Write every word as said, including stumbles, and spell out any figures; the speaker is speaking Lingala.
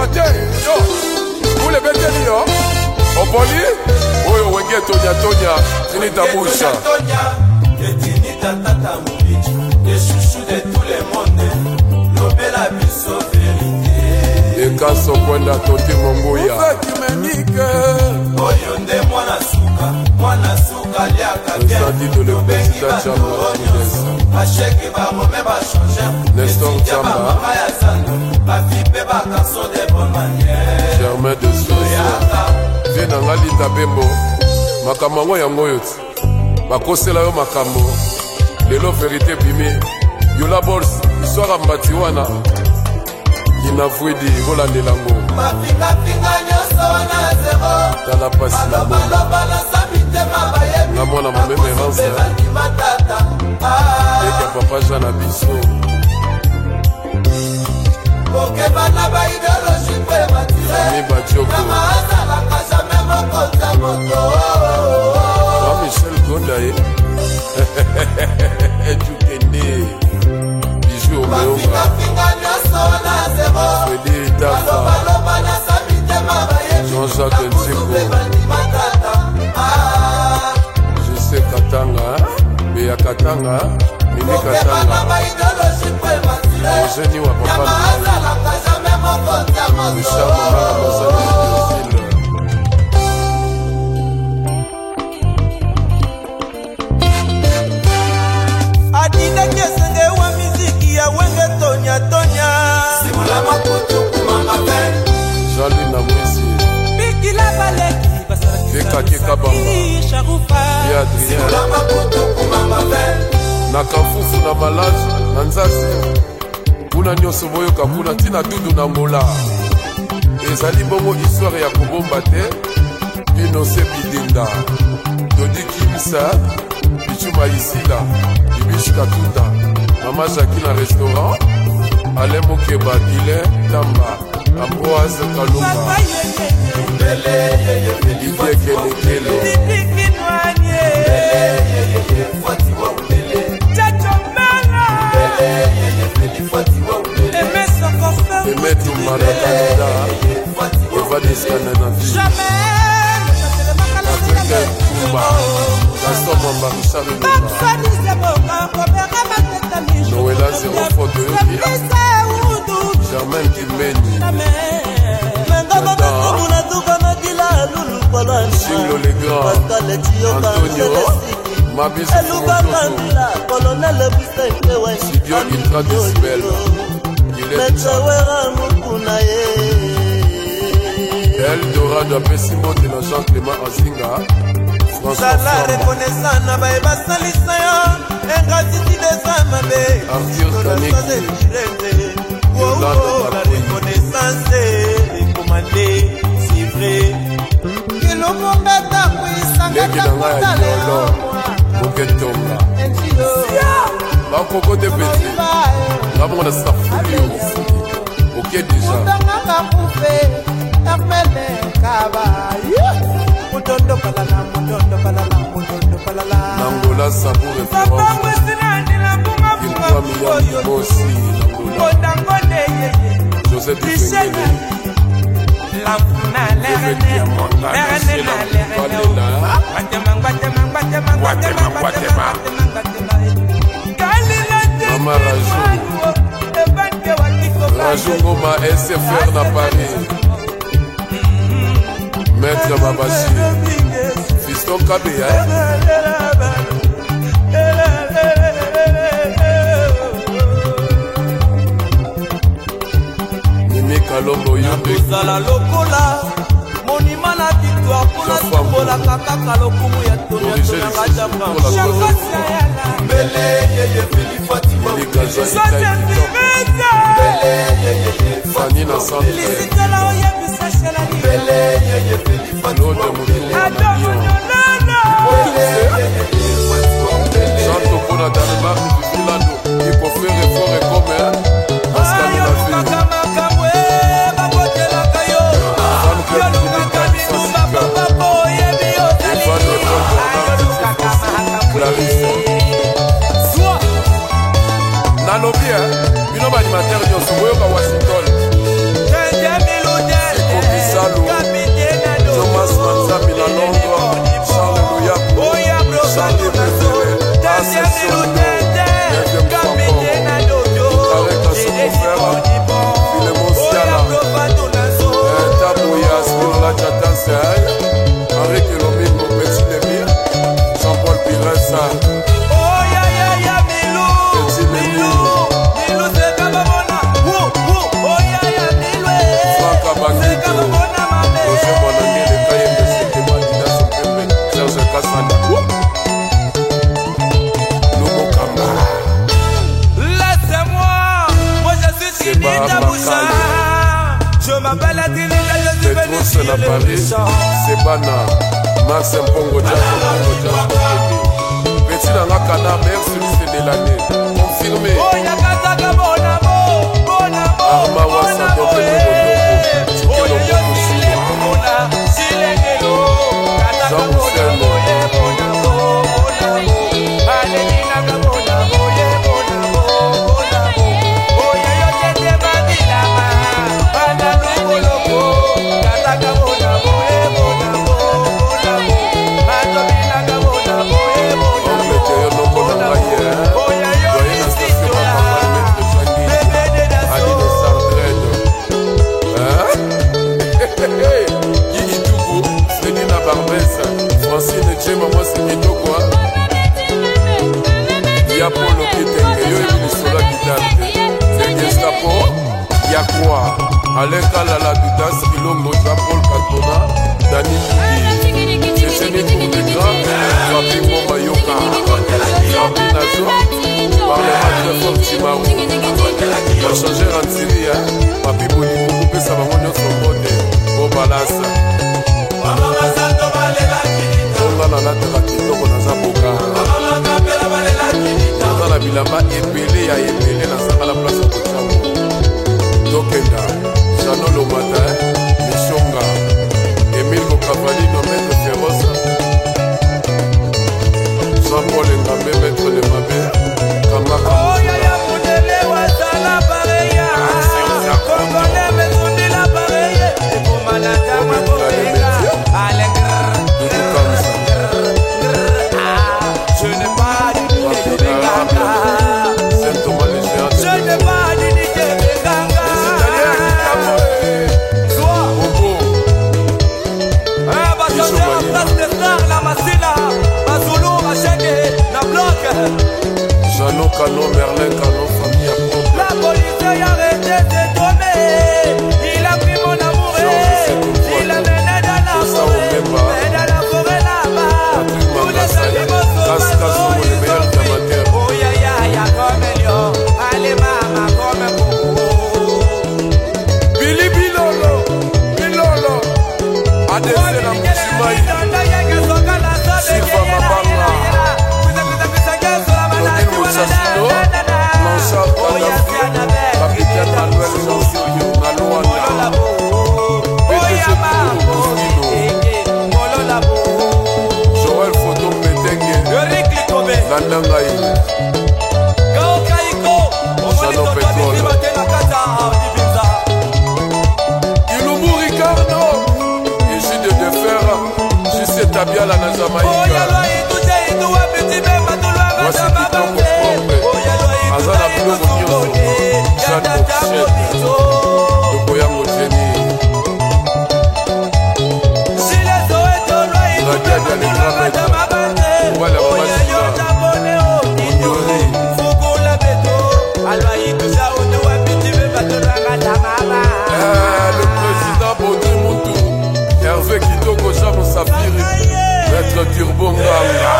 Côté, yo, vous les bêtez, yo. Au poli, oui, on va Tonya, Tonya, Tini ta bouche. Tini ta tata moubichi, les chouchous de tous les mondes, l'obéla biso vérité. Et quand son point là, Toti Mongoya. Oyonde mwana suka, mwana suka liaka bien. Lobengi bato Acheke ba rome ba changer. Nestor Tchamba, ba fipe ba canson de bonne manière. Germain de Souza, Viens dans l'Alita Bembo, Makamango Yangoyot, Makosela yo Makambo, Lelo Vérité Bimi, Yola Bols, Histoire Mbatiwana, Ina Fouidi, Volande Lango. Mafika finga nyoso wana zero. Tala pasi la bomba. Namo na mameme ransa. Eka papa Jana Biso. Oke bana ba idéologie pe matire. Mi Badioko. Kama azala ka jamais mokonza moto. Jean-Michel Gondaye. Edukende. Bijou Omeonga. Mafika finga nyoso wana zero. Fede Dafa. Jean-Jacques Nzeko. Je sais Katanga, Béa Katanga, Mimi Katanga. Eugénie wa papa Richard Mama Mazali de Adina kesenge wa miziki ya wenge Tonya Tonya. Simula makutu kumama ben. Jali na mwisi Bikila baleki Veka Keka Bamba Et Adrien Na Kafufu na Malazi Na Nzazi Kuna nyoso boyoka kuna tina dudu na mola Ezali bongo histoire ya kobomba te Binose Bidinda Dodi Kimsa Bichuma Isila Ibish Katunda Mama Jackie na restaurant Alain Mokeba Guilain Tamba Ambroise Kalumba Didier Kelekele Aimé Toumana Canada Evadis Canada Patrick Koumba Gaston Mwamba Richard Luma Noëlla zéro faute de Yogi Germaine Kimeni Chinglo Legrand Antonio Mabis Sidio Intra Disbel Eldorado Apesimo de la Jean Clément Azinga François Famba Arthur Kaniki Yolande Leki na nga ya liolo Moketonga Bakoko de Bete Ngamon na Safulio Ok déjà Nangola Sabou référence Kimkwa Miyami Bossi Nangola Joseph Dufengele Mama Rajou Rajou Ngoma S F R na Paris Maître Babashi Fiston Kabea Mimi Kalombo Yube Zala lokola Monima la victoire pour la tombola kaka lokumu ya Tonya Tonya Rajamba Shakotsa yala Mbele yeye Fili Fatima Mili Kazali Taiki Mbele yeye Fanny na Centre Lisikala oye bisashela ni Mbele yeye Fili Fatima Lode Moutouma na Lyon Jean Tokona Danemark du Filando Il faut faire effort et commun Pascal Nafini nalobi bino baanimatere nyonso boyoka Washington Petros na Paris, Sebana, Max Mpongo Diabo, Petit Nanga Kana, meilleur soliste de l'année. Confirmé. Arma Wassa, Dobre Jean Roussel. Francine Tchema, moi c'est Mito quoi. Y'a Polo Kitenge, yo et le sola Bidante. C'est Gestapo, y'a quoi? Alain Kalala Dudas, Kilongo, Jean-Paul Cantona, Dani Kiki. C'est Chéni pour les grands, Rapi Bomba Yoka. Rapi Nazo, Parlement de Timaou. La changeur en Syrie, Papi Boni, Moukoupe Sabamonio Sombode, au balance. Nalataka kitoko naza boka naza na bilamba ebele ya ebele nazanga na place ya kocamo tokenda Jano Lomata Mishonga Emile Bokavalino Maître Féroce Jean-Paul Ngambe Maître de Mabé Kamaka Jeannot Canon, Merlin Canon, famille à propre. La police a arrêté de tomber. Il a pris mon amour et il a mené dans la forêt. Mais dans la forêt là-bas, tous les animaux sauvages. Oh ya ya ya comme un lion. Allez maman comme un coco. Billy Bilolo, Bilolo. Adesé la Mouchimaï. Silva Mabanga. Sassino, Manchal Kalafi, Capitaine Manuel Jonsioyo, Nalouanda, P D G Boussino, Joël Foto Petenge, Nandangaï, Jano Pétrole, Ilubu Ricardo, Égide de Fer, Jissé Tabiala na Jamaïca. Voici Kitoko Propre, Azana Biloko Nyoso, Jeanne Bokchette, Dokoyango Jenny, Radia Dialégra Maître, Voilà Mamachina, Ondori, le président Baudry Moutou, Hervé Kitoko Jean Safiri, Maître Turbo Nganga.